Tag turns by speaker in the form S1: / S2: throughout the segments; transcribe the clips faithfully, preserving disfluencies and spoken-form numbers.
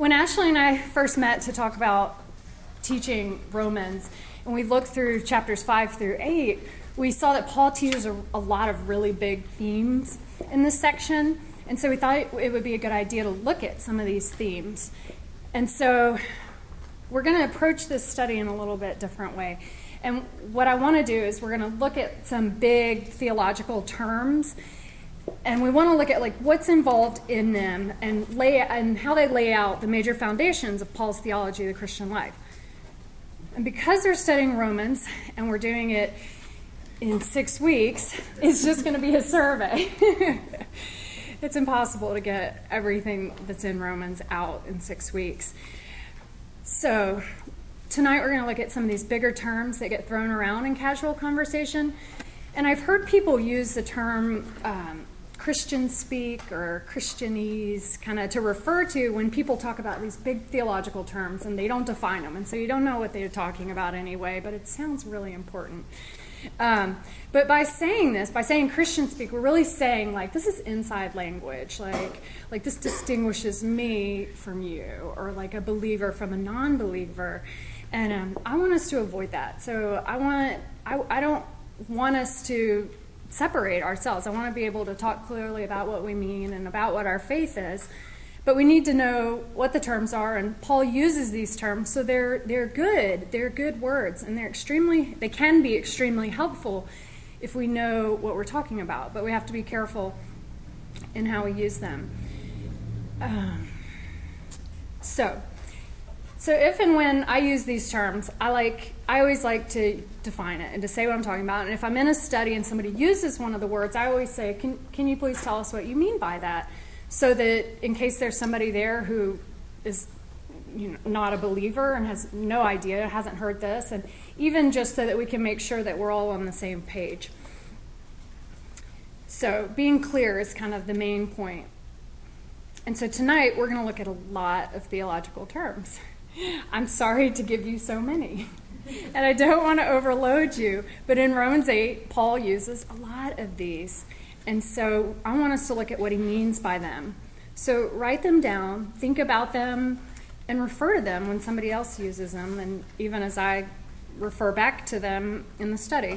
S1: When Ashley and I first met to talk about teaching Romans, and we looked through chapters five through eight, we saw that Paul teaches a, a lot of really big themes in this section, and so we thought it would be a good idea to look at some of these themes. And so we're going to approach this study in a little bit different way. And what I want to do is we're going to look at some big theological terms, and we want to look at like what's involved in them and lay and how they lay out the major foundations of Paul's theology of the Christian life. And because we're studying Romans and we're doing it in six weeks, it's just going to be a survey. It's impossible to get everything that's in Romans out in six weeks. So tonight we're going to look at some of these bigger terms that get thrown around in casual conversation. And I've heard people use the term um, Christian speak or Christianese kind of to refer to when people talk about these big theological terms and they don't define them. And so you don't know what they're talking about anyway, but it sounds really important. Um, but by saying this, by saying Christian speak, we're really saying like this is inside language, like like this distinguishes me from you, or like a believer from a non-believer. And um, I want us to avoid that. So I want I, I don't want us to separate ourselves. I want to be able to talk clearly about what we mean and about what our faith is. But we need to know what the terms are, and Paul uses these terms, so they're they're good. They're good words, and they're extremely they can be extremely helpful if we know what we're talking about. But we have to be careful in how we use them. Um, so, so if and when I use these terms, I like I always like to define it and to say what I'm talking about. And if I'm in a study and somebody uses one of the words, I always say, "Can can you please tell us what you mean by that?" So that in case there's somebody there who is you know, not a believer and has no idea, hasn't heard this, and even just so that we can make sure that we're all on the same page. So being clear is kind of the main point. And so tonight we're going to look at a lot of theological terms. I'm sorry to give you so many. And I don't want to overload you, but in Romans eight, Paul uses a lot of these. And so I want us to look at what he means by them. So write them down, think about them, and refer to them when somebody else uses them, and even as I refer back to them in the study.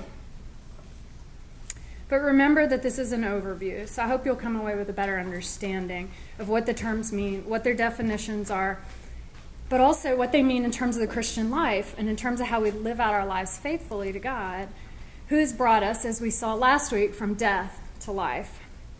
S1: But remember that this is an overview, so I hope you'll come away with a better understanding of what the terms mean, what their definitions are, but also what they mean in terms of the Christian life and in terms of how we live out our lives faithfully to God, who has brought us, as we saw last week, from death to life.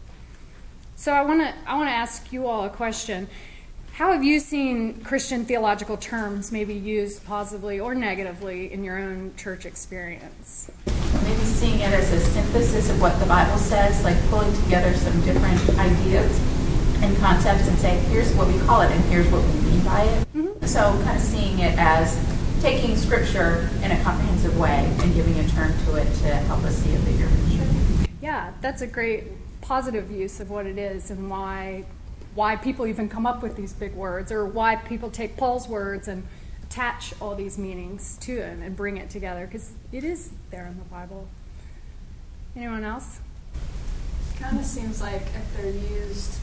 S1: So I want to I want to ask you all a question. How have you seen Christian theological terms maybe used positively or negatively in your own church experience?
S2: Maybe seeing it as a synthesis of what the Bible says, like pulling together some different ideas and concepts and saying, here's what we call it and here's what we mean by it. Mm-hmm. So kind of seeing it as taking Scripture in a comprehensive way and giving a term to it to help us see a bigger picture.
S1: Yeah, that's a great positive use of what it is and why why people even come up with these big words, or why people take Paul's words and attach all these meanings to it and bring it together, because it is there in the Bible. Anyone else?
S3: It kind of seems like if they're used,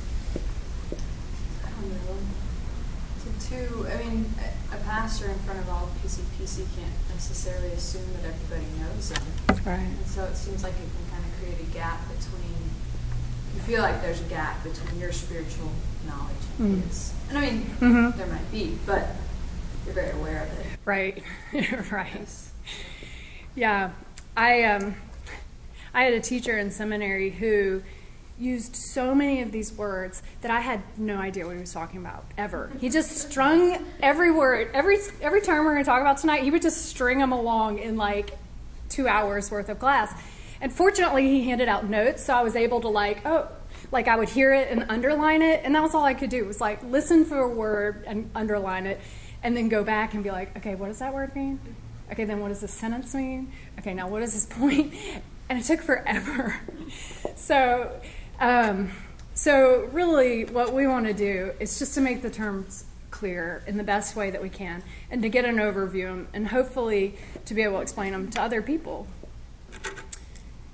S3: I don't know, to two, I mean, a, a pastor in front of all of P C P C can't necessarily assume that everybody knows them.
S1: Right.
S3: And so it seems like it can kind of create a gap between, you feel like there's a gap between your spiritual knowledge and
S1: Mm.
S3: his. And I mean,
S1: Mm-hmm.
S3: there might be, but you're very aware of it.
S1: Right. Right.
S3: Yes.
S1: Yeah. I um I had a teacher in seminary who used so many of these words that I had no idea what he was talking about, ever. He just strung every word, every every term we're going to talk about tonight, he would just string them along in like two hours worth of class. And fortunately, he handed out notes, so I was able to like, oh, like I would hear it and underline it, and that was all I could do, was like listen for a word and underline it, and then go back and be like, okay, what does that word mean? Okay, then what does this sentence mean? Okay, now what is this point? And it took forever. So, um, so really what we want to do is just to make the terms clear in the best way that we can, and to get an overview, and hopefully to be able to explain them to other people. So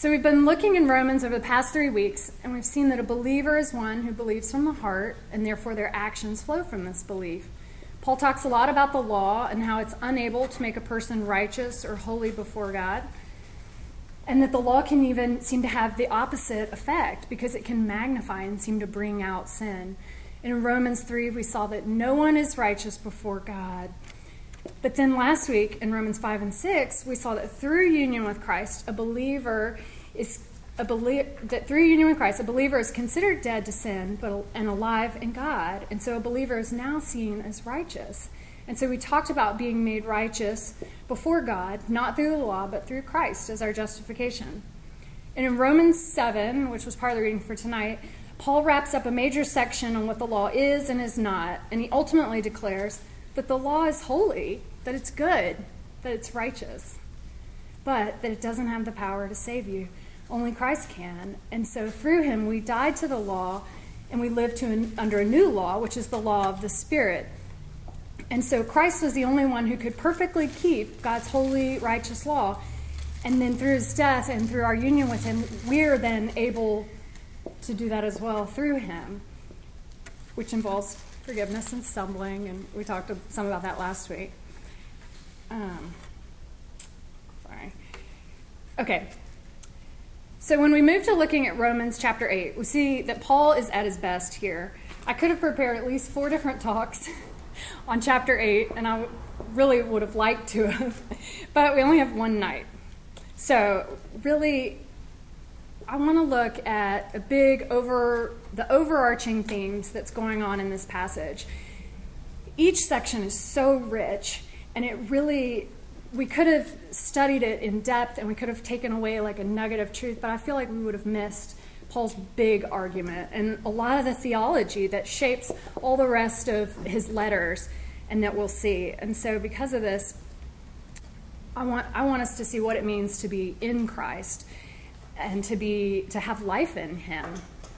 S1: So we've been looking in Romans over the past three weeks, and we've seen that a believer is one who believes from the heart, and therefore their actions flow from this belief. Paul talks a lot about the law and how it's unable to make a person righteous or holy before God, and that the law can even seem to have the opposite effect because it can magnify and seem to bring out sin. And in Romans three, we saw that no one is righteous before God. But then last week in Romans five and six, we saw that through union with Christ, a believer is a belie- that through union with Christ, a believer is considered dead to sin, but and alive in God. And so a believer is now seen as righteous. And so we talked about being made righteous before God, not through the law, but through Christ as our justification. And in Romans seven, which was part of the reading for tonight, Paul wraps up a major section on what the law is and is not, and he ultimately declares that the law is holy, that it's good, that it's righteous, but that it doesn't have the power to save you. Only Christ can. And so through him, we died to the law, and we live to an, under a new law, which is the law of the Spirit. And so Christ was the only one who could perfectly keep God's holy, righteous law. And then through his death and through our union with him, we're then able to do that as well through him, which involves forgiveness and stumbling, and we talked some about that last week. Um, sorry. Okay. So when we move to looking at Romans chapter eight, we see that Paul is at his best here. I could have prepared at least four different talks on chapter eight, and I really would have liked to have, but we only have one night. So really, I want to look at a big over the overarching themes that's going on in this passage. Each section is so rich, and it really, we could have studied it in depth, and we could have taken away like a nugget of truth, but I feel like we would have missed Paul's big argument and a lot of the theology that shapes all the rest of his letters and that we'll see. And so because of this, I want I want us to see what it means to be in Christ and to be to have life in him.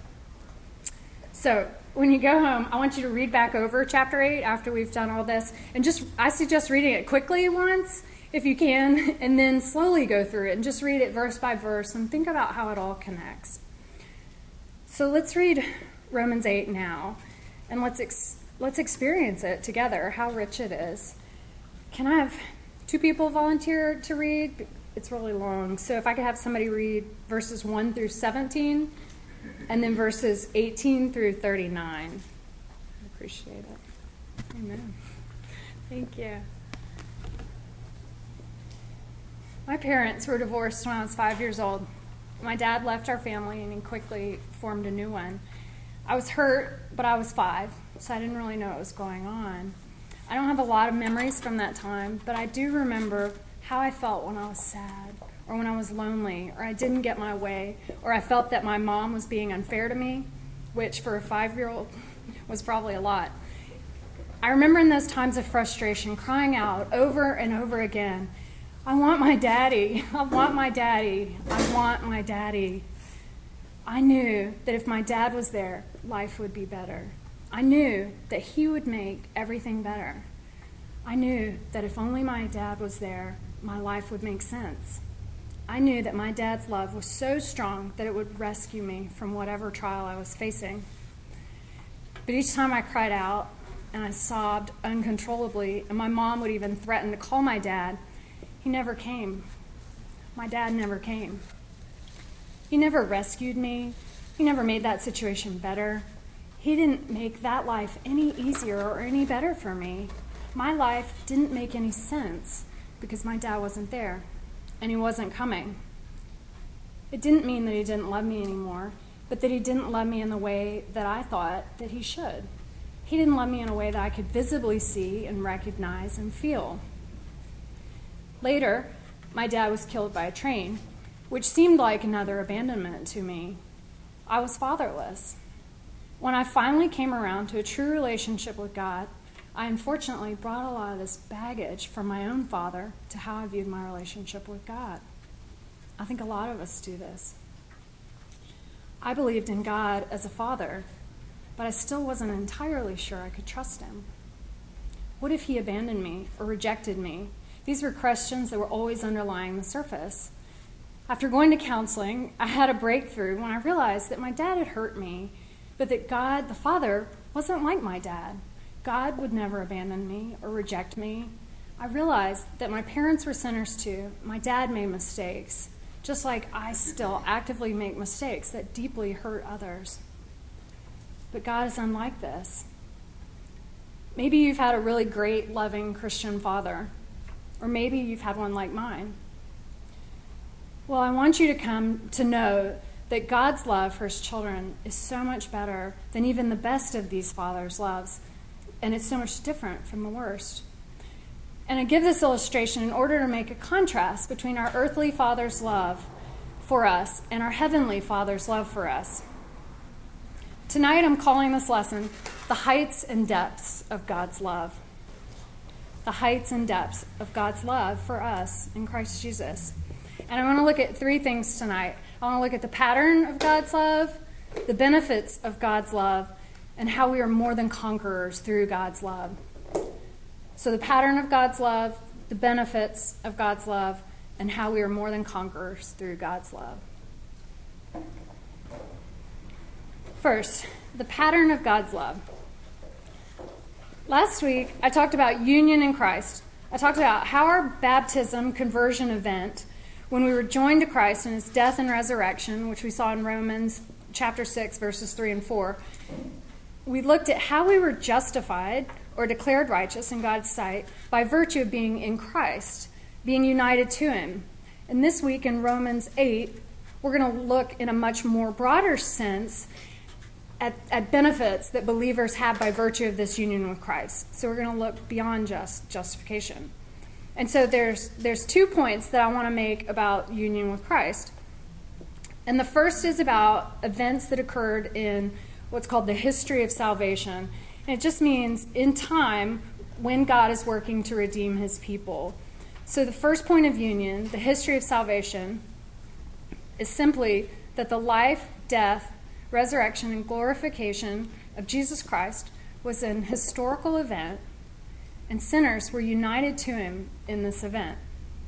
S1: So when you go home, I want you to read back over chapter eight after we've done all this, and just I suggest reading it quickly once if you can, and then slowly go through it and just read it verse by verse and think about how it all connects. So let's read Romans eight now, and let's ex- let's experience it together, how rich it is. Can I have two people volunteer to read? It's really long. So if I could have somebody read verses one through seventeen, and then verses eighteen through thirty-nine. I appreciate it. Amen. Thank you. My parents were divorced when I was five years old. My dad left our family and he quickly formed a new one. I was hurt, but I was five, so I didn't really know what was going on. I don't have a lot of memories from that time, but I do remember how I felt when I was sad, or when I was lonely, or I didn't get my way, or I felt that my mom was being unfair to me, which for a five-year-old was probably a lot. I remember in those times of frustration crying out over and over again, I want my daddy, I want my daddy, I want my daddy. I knew that if my dad was there, life would be better. I knew that he would make everything better. I knew that if only my dad was there, my life would make sense. I knew that my dad's love was so strong that it would rescue me from whatever trial I was facing. But each time I cried out and I sobbed uncontrollably, and my mom would even threaten to call my dad, he never came. My dad never came. He never rescued me. He never made that situation better. He didn't make that life any easier or any better for me. My life didn't make any sense because my dad wasn't there and he wasn't coming. It didn't mean that he didn't love me anymore, but that he didn't love me in the way that I thought that he should. He didn't love me in a way that I could visibly see and recognize and feel. Later, my dad was killed by a train, which seemed like another abandonment to me. I was fatherless. When I finally came around to a true relationship with God, I unfortunately brought a lot of this baggage from my own father to how I viewed my relationship with God. I think a lot of us do this. I believed in God as a father, but I still wasn't entirely sure I could trust him. What if he abandoned me or rejected me? These were questions that were always underlying the surface. After going to counseling, I had a breakthrough when I realized that my dad had hurt me, but that God, the Father, wasn't like my dad. God would never abandon me or reject me. I realized that my parents were sinners too. My dad made mistakes, just like I still actively make mistakes that deeply hurt others. But God is unlike this. Maybe you've had a really great, loving Christian father, or maybe you've had one like mine. Well, I want you to come to know that God's love for his children is so much better than even the best of these fathers' loves, and it's so much different from the worst. And I give this illustration in order to make a contrast between our earthly father's love for us and our heavenly Father's love for us. Tonight I'm calling this lesson The Heights and Depths of God's Love. The heights and depths of God's love for us in Christ Jesus. And I want to look at three things tonight. I want to look at the pattern of God's love, the benefits of God's love, and how we are more than conquerors through God's love. So the pattern of God's love, the benefits of God's love, and how we are more than conquerors through God's love. First, the pattern of God's love. Last week, I talked about union in Christ. I talked about how our baptism conversion event, when we were joined to Christ in his death and resurrection, which we saw in Romans chapter six, verses three and four, we looked at how we were justified or declared righteous in God's sight by virtue of being in Christ, being united to him. And this week in Romans eight, we're going to look in a much more broader sense at, at benefits that believers have by virtue of this union with Christ. So we're going to look beyond just justification. And so there's there's two points that I want to make about union with Christ. And the first is about events that occurred in what's called the history of salvation. And it just means in time when God is working to redeem his people. So the first point of union, the history of salvation, is simply that the life, death, resurrection, and glorification of Jesus Christ was an historical event, and sinners were united to him in this event.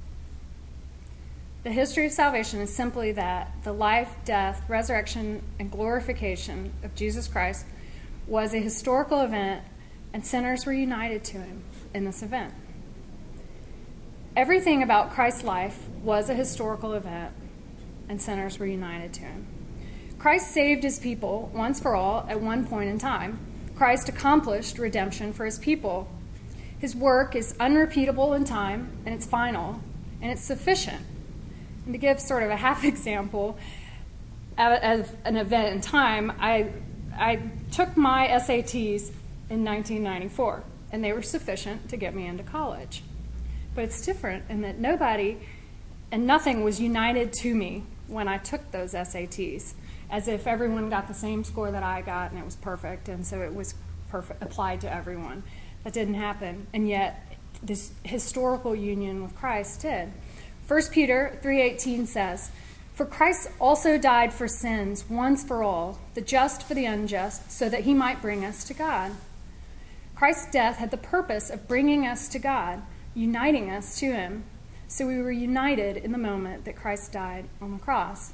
S1: The history of salvation is simply that the life, death, resurrection, and glorification of Jesus Christ was a historical event, and sinners were united to him in this event. Everything about Christ's life was a historical event, and sinners were united to him. Christ saved his people once for all at one point in time. Christ accomplished redemption for his people. His work is unrepeatable in time, and it's final, and it's sufficient. And to give sort of a half example of an event in time, I I took my S A Ts in nineteen ninety-four, and they were sufficient to get me into college. But it's different in that nobody and nothing was united to me when I took those S A Ts, as if everyone got the same score that I got, and it was perfect, and so it was perfect, applied to everyone. That didn't happen, and yet this historical union with Christ did. First Peter three eighteen says, "For Christ also died for sins once for all, the just for the unjust, so that he might bring us to God." Christ's death had the purpose of bringing us to God, uniting us to him. So we were united in the moment that Christ died on the cross.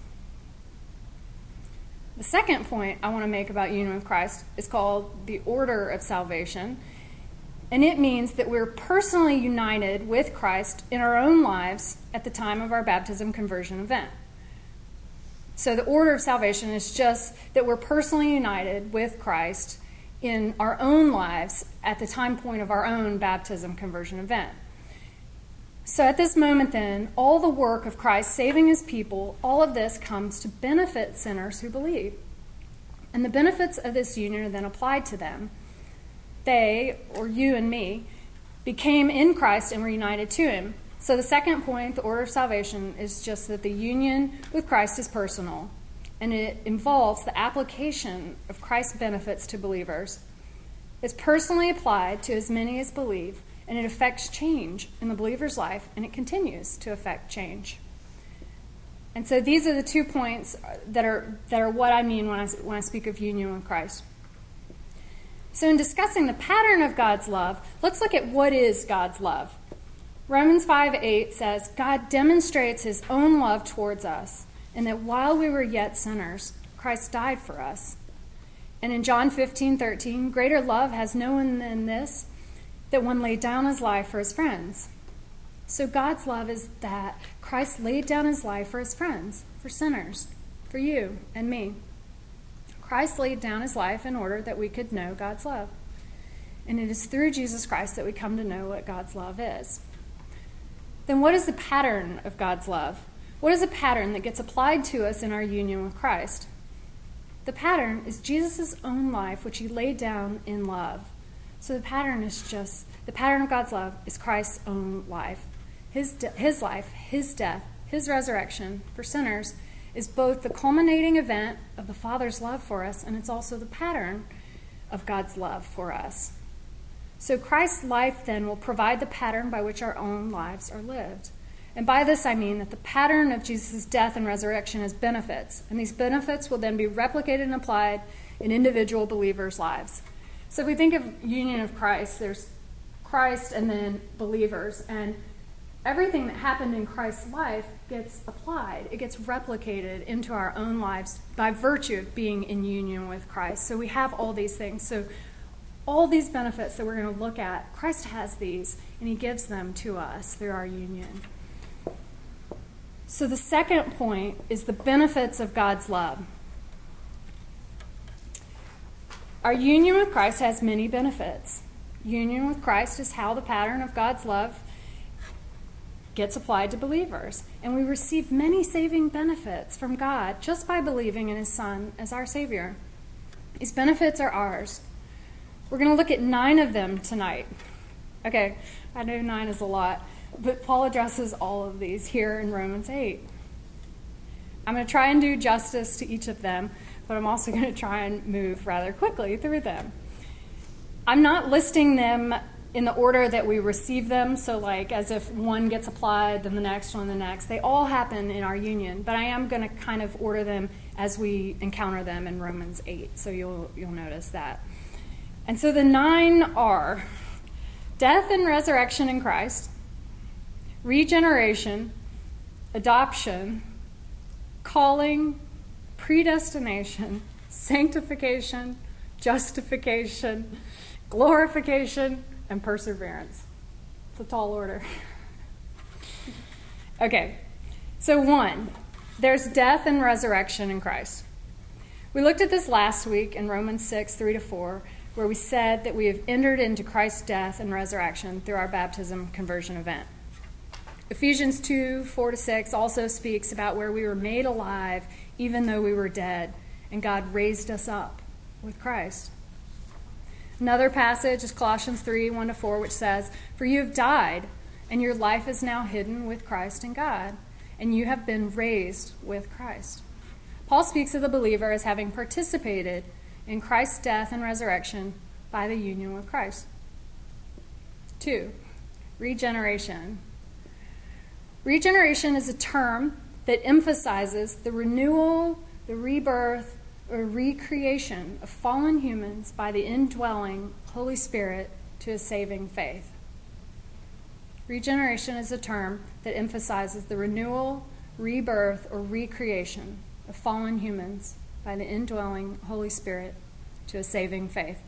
S1: The second point I want to make about union with Christ is called the order of salvation. And it means that we're personally united with Christ in our own lives at the time of our baptism conversion event. So the order of salvation is just that we're personally united with Christ in our own lives at the time point of our own baptism conversion event. So at this moment then, all the work of Christ saving his people, all of this comes to benefit sinners who believe. And the benefits of this union are then applied to them. They, or you and me, became in Christ and were united to him. So the second point, the order of salvation, is just that the union with Christ is personal, and it involves the application of Christ's benefits to believers. It's personally applied to as many as believe, and it affects change in the believer's life, and it continues to affect change. And so these are the two points that are that are what I mean when I, when I speak of union with Christ. So in discussing the pattern of God's love, let's look at what is God's love. Romans five eight says, God demonstrates his own love towards us, and that while we were yet sinners, Christ died for us. And in John fifteen thirteen, greater love has no one than this, that one laid down his life for his friends. So God's love is that Christ laid down his life for his friends, for sinners, for you and me. Christ laid down his life in order that we could know God's love. And it is through Jesus Christ that we come to know what God's love is. Then what is the pattern of God's love? What is a pattern that gets applied to us in our union with Christ? The pattern is Jesus' own life, which he laid down in love. So the pattern is just, the pattern of God's love is Christ's own life. His, de- his life, his death, his resurrection for sinners is both the culminating event of the Father's love for us, and it's also the pattern of God's love for us. So Christ's life then will provide the pattern by which our own lives are lived. And by this I mean that the pattern of Jesus' death and resurrection has benefits, and these benefits will then be replicated and applied in individual believers' lives. So if we think of union of Christ, there's Christ and then believers, and everything that happened in Christ's life gets applied. It gets replicated into our own lives by virtue of being in union with Christ. So we have all these things. So all these benefits that we're going to look at, Christ has these, and he gives them to us through our union. So the second point is the benefits of God's love. Our union with Christ has many benefits. Union with Christ is how the pattern of God's love gets applied to believers. And we receive many saving benefits from God just by believing in his Son as our Savior. These benefits are ours. We're going to look at nine of them tonight. Okay, I know nine is a lot, but Paul addresses all of these here in Romans eight. I'm going to try and do justice to each of them, but I'm also going to try and move rather quickly through them. I'm not listing them in the order that we receive them, so like as if one gets applied, then the next one, the next. They all happen in our union, but I am going to kind of order them as we encounter them in Romans eight, so you'll you'll notice that. And so the nine are death and resurrection in Christ, regeneration, adoption, calling, predestination, sanctification, justification, glorification, and perseverance. It's a tall order. Okay, so one, there's death and resurrection in Christ. We looked at this last week in Romans six, three to four, where we said that we have entered into Christ's death and resurrection through our baptism conversion event. Ephesians two, four to six also speaks about where we were made alive even though we were dead, and God raised us up with Christ. Another passage is Colossians three, one to four, which says, "For you have died, and your life is now hidden with Christ in God, and you have been raised with Christ." Paul speaks of the believer as having participated in Christ's death and resurrection by the union with Christ. Two, regeneration. Regeneration is a term that emphasizes the renewal, the rebirth, or recreation of fallen humans by the indwelling Holy Spirit to a saving faith. Regeneration is a term that emphasizes the renewal, rebirth, or recreation of fallen humans by the indwelling Holy Spirit to a saving faith.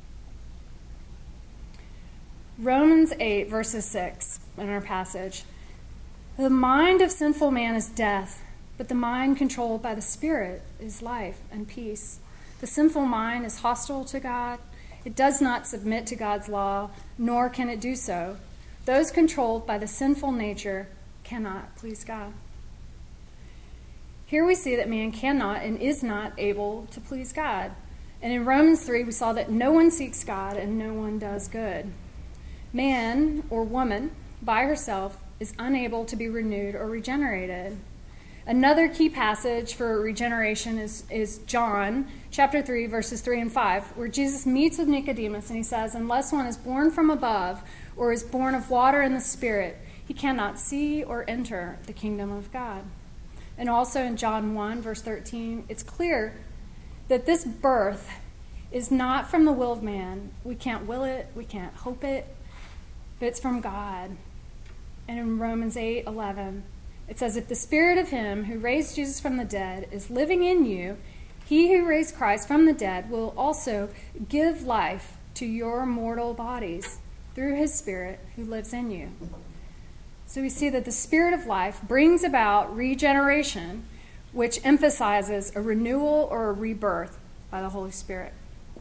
S1: Romans eight, verses six in our passage. The mind of sinful man is death, but the mind controlled by the Spirit is life and peace. The sinful mind is hostile to God. It does not submit to God's law, nor can it do so. Those controlled by the sinful nature cannot please God. Here we see that man cannot and is not able to please God. And in Romans three, we saw that no one seeks God and no one does good. Man or woman by herself is unable to be renewed or regenerated. Another key passage for regeneration is, is John chapter three, verses three and five, where Jesus meets with Nicodemus and he says, "Unless one is born from above or is born of water and the Spirit, he cannot see or enter the kingdom of God." And also in John one, verse thirteen, it's clear that this birth is not from the will of man. We can't will it, we can't hope it, but it's from God. And in Romans eight eleven, it says, if the spirit of him who raised Jesus from the dead is living in you, he who raised Christ from the dead will also give life to your mortal bodies through his spirit who lives in you. So we see that the spirit of life brings about regeneration, which emphasizes a renewal or a rebirth by the Holy Spirit.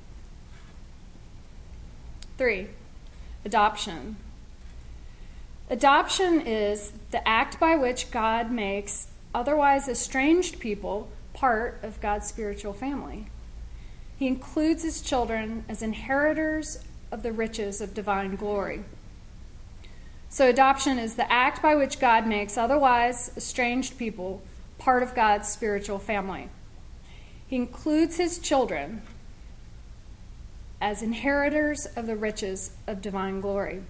S1: Three, adoption. Adoption is the act by which God makes otherwise estranged people part of God's spiritual family. He includes his children as inheritors of the riches of divine glory. So adoption is the act by which God makes otherwise estranged people part of God's spiritual family. He includes his children as inheritors of the riches of divine glory.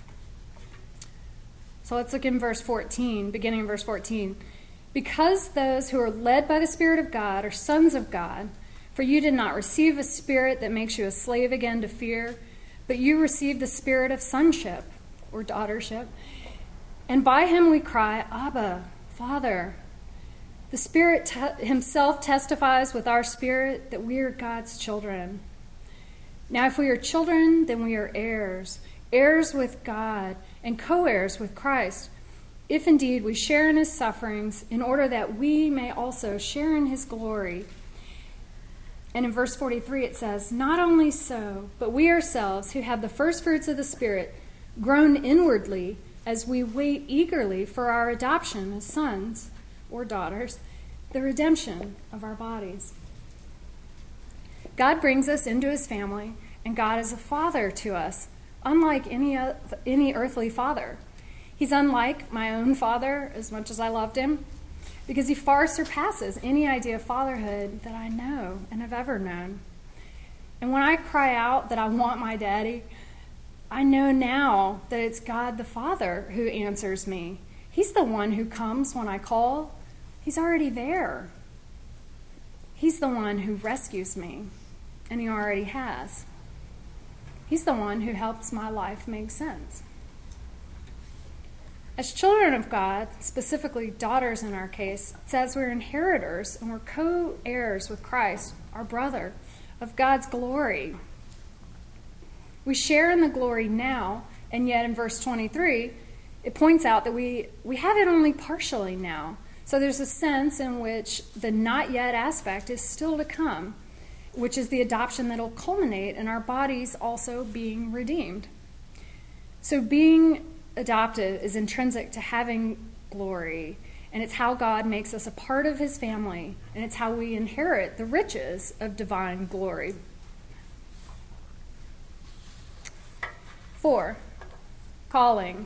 S1: So let's look in verse fourteen, beginning in verse fourteen. Because those who are led by the Spirit of God are sons of God, for you did not receive a spirit that makes you a slave again to fear, but you received the spirit of sonship or daughtership. And by him we cry, Abba, Father. The Spirit te- himself testifies with our spirit that we are God's children. Now if we are children, then we are heirs, heirs with God and co-heirs with Christ, if indeed we share in his sufferings, in order that we may also share in his glory. And in verse forty-three it says, not only so, but we ourselves who have the first fruits of the Spirit groan inwardly as we wait eagerly for our adoption as sons or daughters, the redemption of our bodies. God brings us into his family, and God is a father to us, unlike any, uh, any earthly father. He's unlike my own father, as much as I loved him, because he far surpasses any idea of fatherhood that I know and have ever known. And when I cry out that I want my daddy, I know now that it's God the Father who answers me. He's the one who comes when I call. He's already there. He's the one who rescues me, and he already has. He's the one who helps my life make sense. As children of God, specifically daughters in our case, it says we're inheritors and we're co-heirs with Christ, our brother, of God's glory. We share in the glory now, and yet in verse twenty-three, it points out that we, we have it only partially now. So there's a sense in which the not yet aspect is still to come, which is the adoption that will culminate in our bodies also being redeemed. So being adopted is intrinsic to having glory, and it's how God makes us a part of his family, and it's how we inherit the riches of divine glory. Four, calling.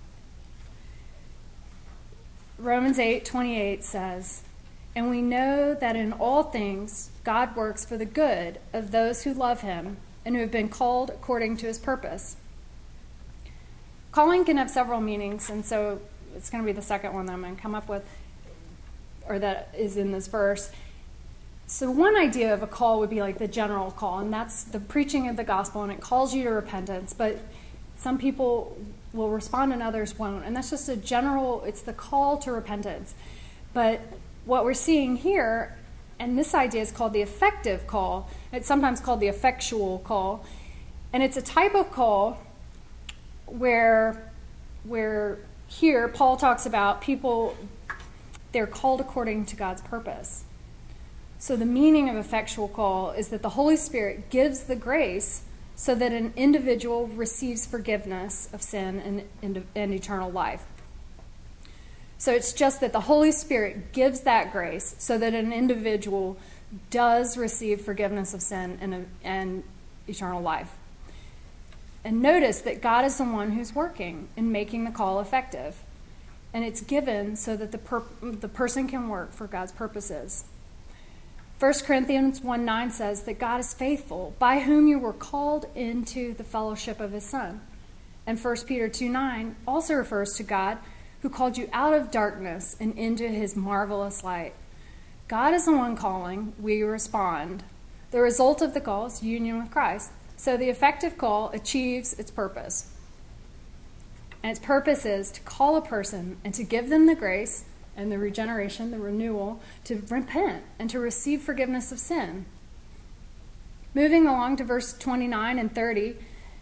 S1: Romans eight twenty-eight says, and we know that in all things God works for the good of those who love him and who have been called according to his purpose. Calling can have several meanings, and so it's going to be the second one that I'm going to come up with, or that is in this verse. So one idea of a call would be like the general call, and that's the preaching of the gospel, and it calls you to repentance, but some people will respond and others won't, and that's just a general, it's the call to repentance. But what we're seeing here, and this idea is called the effective call, it's sometimes called the effectual call, and it's a type of call where, where here Paul talks about people, they're called according to God's purpose. So the meaning of effectual call is that the Holy Spirit gives the grace so that an individual receives forgiveness of sin and, and, and eternal life. So it's just that the Holy Spirit gives that grace so that an individual does receive forgiveness of sin and, and eternal life. And notice that God is the one who's working in making the call effective. And it's given so that the, per- the person can work for God's purposes. First Corinthians one nine says that God is faithful, by whom you were called into the fellowship of his Son. And First Peter two nine also refers to God who called you out of darkness and into his marvelous light. God is the one calling, we respond. The result of the call is union with Christ. So the effective call achieves its purpose. And its purpose is to call a person and to give them the grace and the regeneration, the renewal, to repent and to receive forgiveness of sin. Moving along to verse twenty-nine and thirty.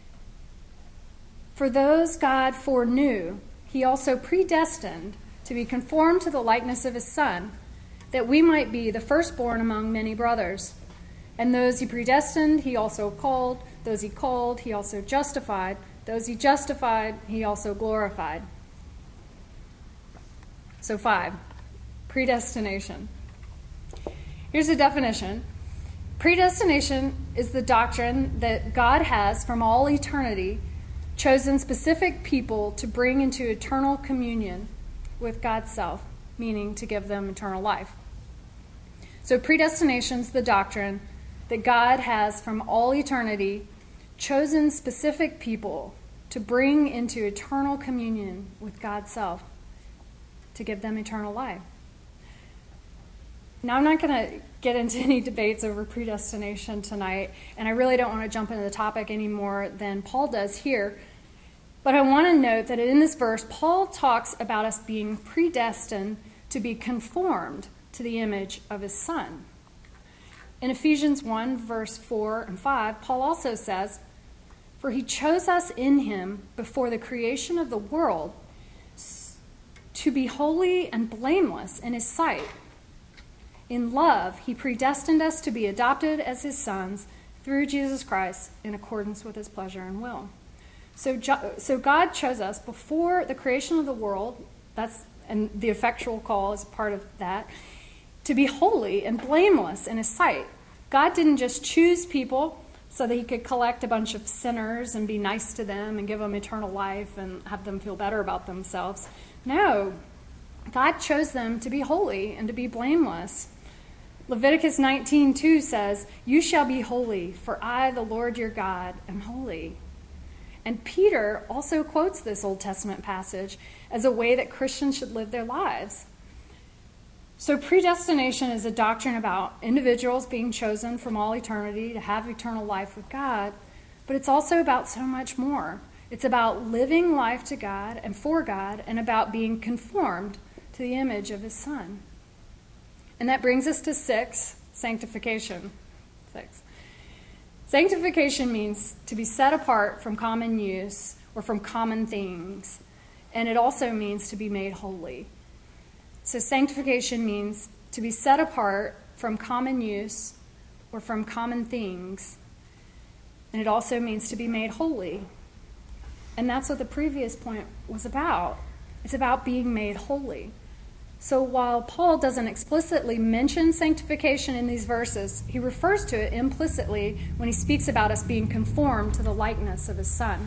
S1: For those God foreknew, he also predestined to be conformed to the likeness of his Son, that we might be the firstborn among many brothers. And those he predestined, he also called. Those he called, he also justified. Those he justified, he also glorified. So five, predestination. Here's a definition. Predestination is the doctrine that God has from all eternity chosen specific people to bring into eternal communion with God's self, meaning to give them eternal life. So predestination is the doctrine that God has from all eternity chosen specific people to bring into eternal communion with God's self, to give them eternal life. Now, I'm not going to get into any debates over predestination tonight, and I really don't want to jump into the topic any more than Paul does here. But I want to note that in this verse, Paul talks about us being predestined to be conformed to the image of his Son. In Ephesians one, verse four and five, Paul also says, "For he chose us in him before the creation of the world to be holy and blameless in his sight. In love, he predestined us to be adopted as his sons through Jesus Christ in accordance with his pleasure and will." So, so God chose us before the creation of the world, that's, and the effectual call is part of that, to be holy and blameless in his sight. God didn't just choose people so that he could collect a bunch of sinners and be nice to them and give them eternal life and have them feel better about themselves. No, God chose them to be holy and to be blameless. Leviticus nineteen two says, "You shall be holy, for I, the Lord your God, am holy." And Peter also quotes this Old Testament passage as a way that Christians should live their lives. So predestination is a doctrine about individuals being chosen from all eternity to have eternal life with God, but it's also about so much more. It's about living life to God and for God, and about being conformed to the image of his Son. And that brings us to six, sanctification. Six. Sanctification means to be set apart from common use or from common things, and it also means to be made holy. So sanctification means to be set apart from common use or from common things, and it also means to be made holy. And that's what the previous point was about. It's about being made holy. So while Paul doesn't explicitly mention sanctification in these verses, he refers to it implicitly when he speaks about us being conformed to the likeness of his Son.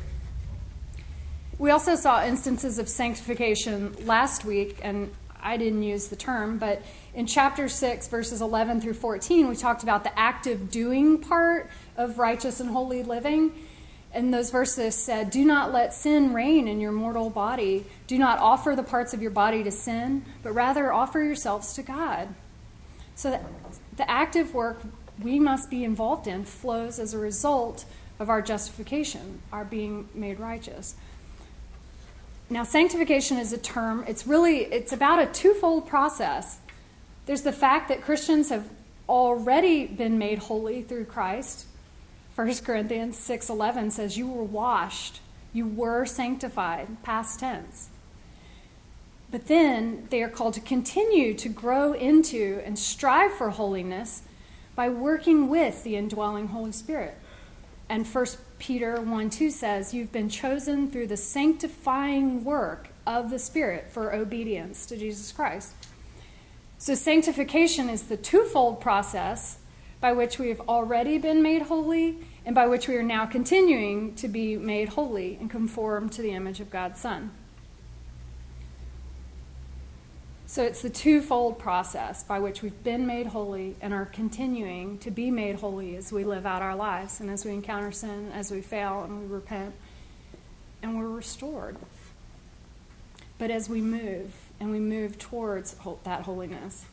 S1: We also saw instances of sanctification last week, and I didn't use the term, but in chapter six, verses eleven through fourteen, we talked about the active doing part of righteous and holy living. And those verses said, "Do not let sin reign in your mortal body. Do not offer the parts of your body to sin, but rather offer yourselves to God." So that the active work we must be involved in flows as a result of our justification, our being made righteous. Now, sanctification is a term, it's really, it's about a twofold process. There's the fact that Christians have already been made holy through Christ. First Corinthians six eleven says, "You were washed, you were sanctified," past tense. But then they are called to continue to grow into and strive for holiness by working with the indwelling Holy Spirit. And First Peter one two says, "You've been chosen through the sanctifying work of the Spirit for obedience to Jesus Christ." So sanctification is the twofold process by which we have already been made holy, and by which we are now continuing to be made holy and conform to the image of God's Son. So it's the twofold process by which we've been made holy and are continuing to be made holy as we live out our lives, and as we encounter sin, as we fail and we repent, and we're restored. But as we move, and we move towards that holiness.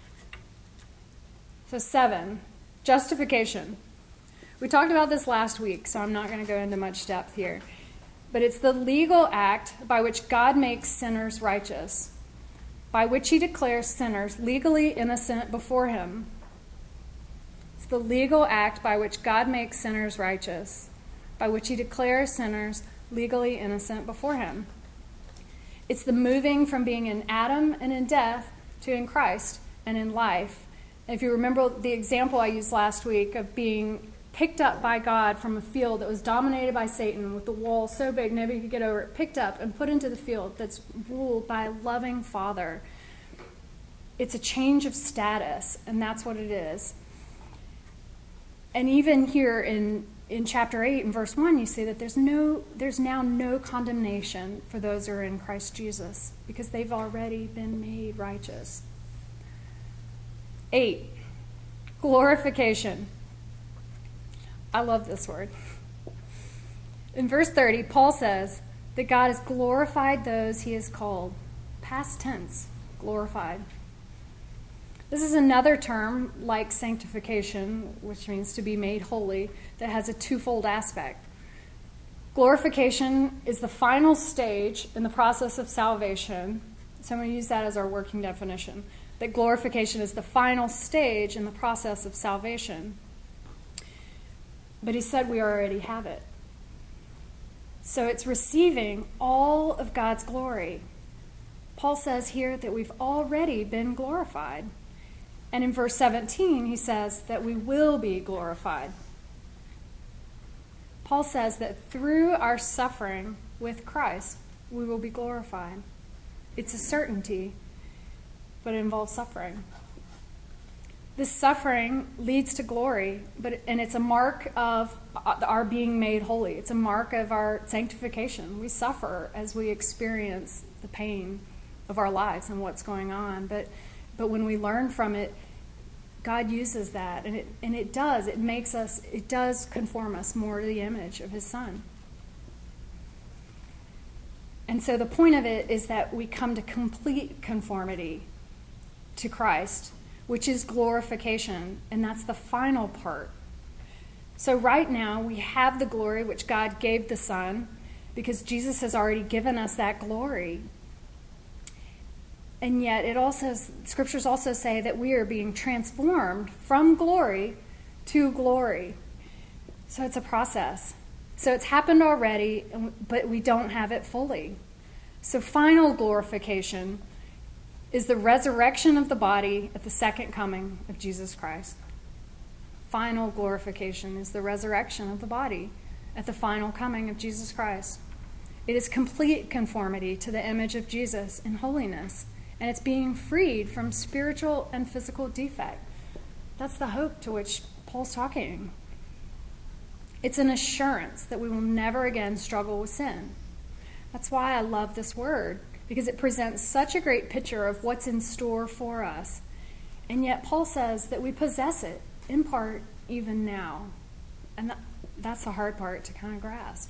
S1: So seven, justification. We talked about this last week, so I'm not going to go into much depth here. but it's the legal act by which God makes sinners righteous, by which he declares sinners legally innocent before him. It's the legal act by which God makes sinners righteous, by which he declares sinners legally innocent before him. It's the moving from being in Adam and in death to in Christ and in life. And if you remember the example I used last week of being picked up by God from a field that was dominated by Satan with the wall so big nobody could get over it, picked up and put into the field that's ruled by a loving Father. It's a change of status, and that's what it is. And even here in, in chapter eight and verse one, you see that there's no there's now no condemnation for those who are in Christ Jesus, because they've already been made righteous. Eight, glorification. I love this word. In verse thirty, Paul says that God has glorified those he has called. Past tense, glorified. This is another term like sanctification, which means to be made holy, that has a twofold aspect. Glorification is the final stage in the process of salvation. So I'm going to use that as our working definition. That glorification is the final stage in the process of salvation. But he said we already have it. So it's receiving all of God's glory. Paul says here that we've already been glorified. And in verse seventeen, he says that we will be glorified. Paul says that through our suffering with Christ, we will be glorified. It's a certainty, but it involves suffering. This suffering leads to glory, but and it's a mark of our being made holy. It's a mark of our sanctification. We suffer as we experience the pain of our lives and what's going on. But but when we learn from it, God uses that, and it and it does. It makes us. It does conform us more to the image of His Son. And so the point of it is that we come to complete conformity to Christ, which is glorification, and that's the final part. So right now we have the glory which God gave the Son, because Jesus has already given us that glory. And yet it also, scriptures also say that we are being transformed from glory to glory. So it's a process. So it's happened already, but we don't have it fully. So final glorification is the resurrection of the body at the second coming of Jesus Christ. Final glorification is the resurrection of the body at the final coming of Jesus Christ. It is complete conformity to the image of Jesus in holiness, and it's being freed from spiritual and physical defect. That's the hope to which Paul's talking. It's an assurance that we will never again struggle with sin. That's why I love this word, because it presents such a great picture of what's in store for us. And yet Paul says that we possess it, in part, even now. And that, that's the hard part to kind of grasp.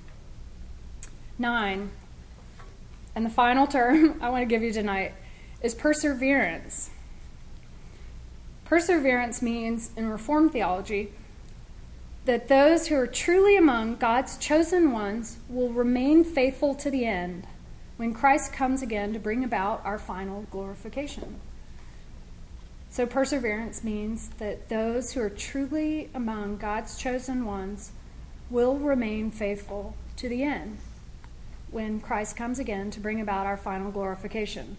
S1: Nine, and the final term I want to give you tonight is perseverance. Perseverance means, in Reformed theology, that those who are truly among God's chosen ones will remain faithful to the end when Christ comes again to bring about our final glorification. So perseverance means that those who are truly among God's chosen ones will remain faithful to the end when Christ comes again to bring about our final glorification.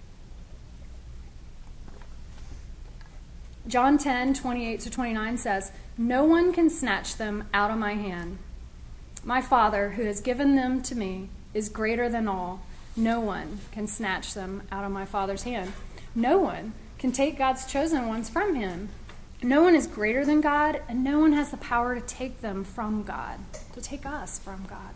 S1: John ten, twenty-eight to twenty-nine says, "No one can snatch them out of my hand. My Father, who has given them to me, is greater than all. No one can snatch them out of my Father's hand." No one can take God's chosen ones from him. No one is greater than God, and no one has the power to take them from God, to take us from God.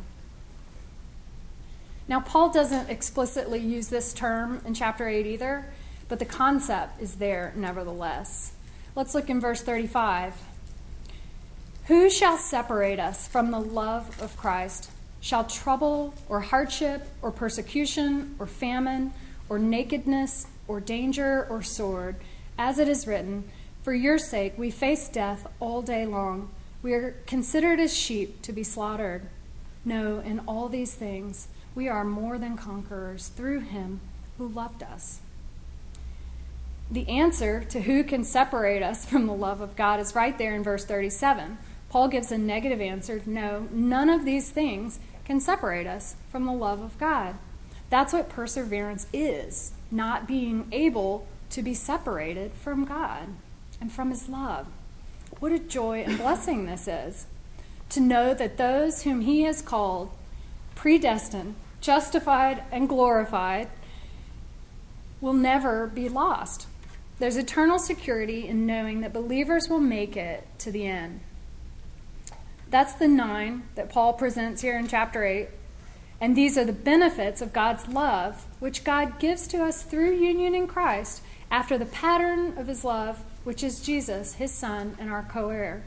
S1: Now, Paul doesn't explicitly use this term in chapter eight either, but the concept is there nevertheless. Let's look in verse thirty-five. "Who shall separate us from the love of Christ? Shall trouble or hardship or persecution or famine or nakedness or danger or sword? As it is written, for your sake we face death all day long. We are considered as sheep to be slaughtered. No, in all these things, we are more than conquerors through him who loved us. The answer to who can separate us from the love of God is right there in verse thirty-seven. Paul gives a negative answer. No, none of these things can separate us from the love of God. That's what perseverance is, not being able to be separated from God and from his love. What a joy and blessing this is, to know that those whom he has called, predestined, justified, and glorified will never be lost. There's eternal security in knowing that believers will make it to the end. That's the nine that Paul presents here in chapter eight. And these are the benefits of God's love, which God gives to us through union in Christ after the pattern of his love, which is Jesus, his son, and our co-heir.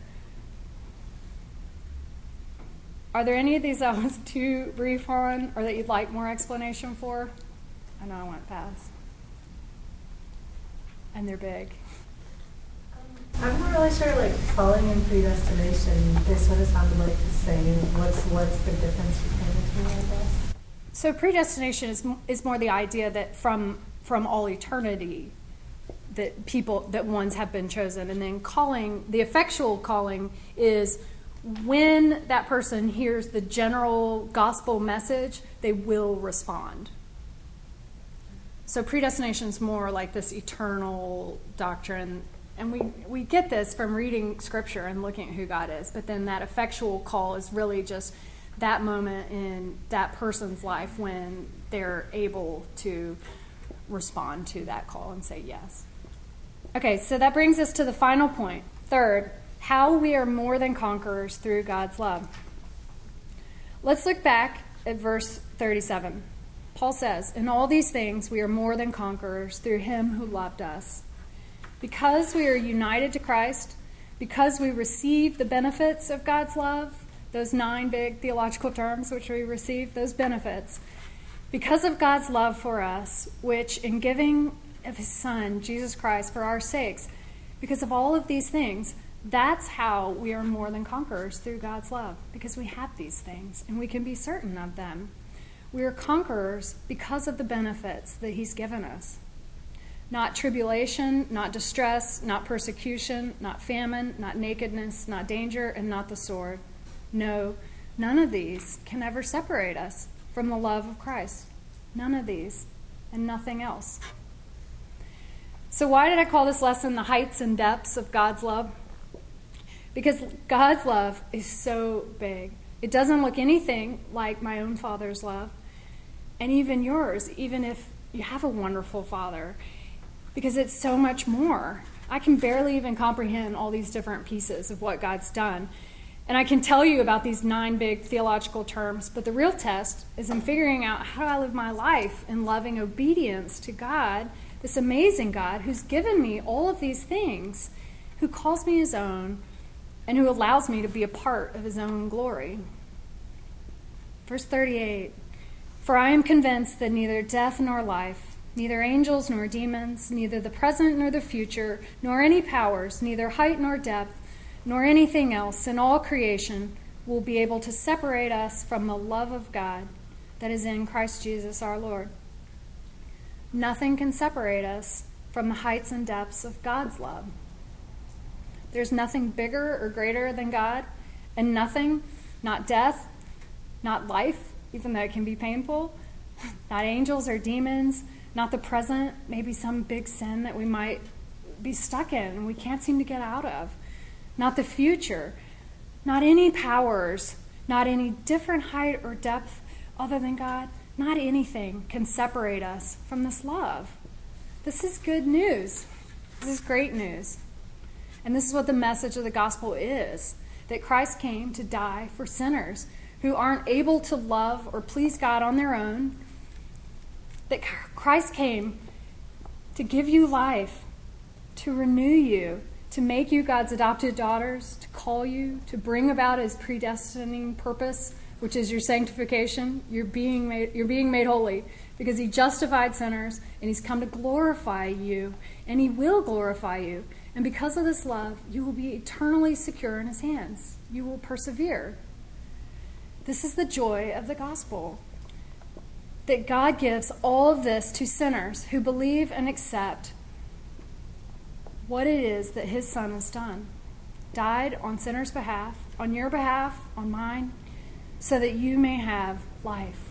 S1: Are there any of these I was too brief on or that you'd like more explanation for? I know I went fast. And they're big.
S4: I'm not really sure, like, calling and predestination, they sort of sounded like the same. What's what's the difference between the two, I guess?
S1: So predestination is is more the idea that from from all eternity that people, that ones have been chosen. And then calling, the effectual calling is when that person hears the general gospel message, they will respond. So predestination is more like this eternal doctrine. And we, we get this from reading Scripture and looking at who God is. But then that effectual call is really just that moment in that person's life when they're able to respond to that call and say yes. Okay, so that brings us to the final point. Third, how we are more than conquerors through God's love. Let's look back at verse thirty-seven. Paul says, "In all these things we are more than conquerors through him who loved us." Because we are united to Christ, because we receive the benefits of God's love, those nine big theological terms which we receive, those benefits, because of God's love for us, which in giving of his Son, Jesus Christ, for our sakes, because of all of these things, that's how we are more than conquerors through God's love, because we have these things and we can be certain of them. We are conquerors because of the benefits that he's given us. Not tribulation, not distress, not persecution, not famine, not nakedness, not danger, and not the sword. No, none of these can ever separate us from the love of Christ. None of these, and nothing else. So why did I call this lesson the heights and depths of God's love? Because God's love is so big. It doesn't look anything like my own Father's love, and even yours, even if you have a wonderful Father, because it's so much more. I can barely even comprehend all these different pieces of what God's done. And I can tell you about these nine big theological terms, but the real test is in figuring out how do I live my life in loving obedience to God, this amazing God who's given me all of these things, who calls me his own, and who allows me to be a part of his own glory. Verse thirty-eight, "For I am convinced that neither death nor life, neither angels nor demons, neither the present nor the future, nor any powers, neither height nor depth, nor anything else in all creation will be able to separate us from the love of God that is in Christ Jesus our Lord." Nothing can separate us from the heights and depths of God's love. There's nothing bigger or greater than God, and nothing, not death, not life, even though it can be painful, not angels or demons, not the present, maybe some big sin that we might be stuck in and we can't seem to get out of. Not the future, not any powers, not any different height or depth other than God. Not anything can separate us from this love. This is good news. This is great news. And this is what the message of the gospel is, that Christ came to die for sinners who aren't able to love or please God on their own, that Christ came to give you life, to renew you, to make you God's adopted daughters, to call you, to bring about his predestining purpose, which is your sanctification. You're being made, you're being made holy because he justified sinners and he's come to glorify you, and he will glorify you. And because of this love, you will be eternally secure in his hands. You will persevere. This is the joy of the gospel. That God gives all of this to sinners who believe and accept what it is that his Son has done. Died on sinners' behalf, on your behalf, on mine, so that you may have life.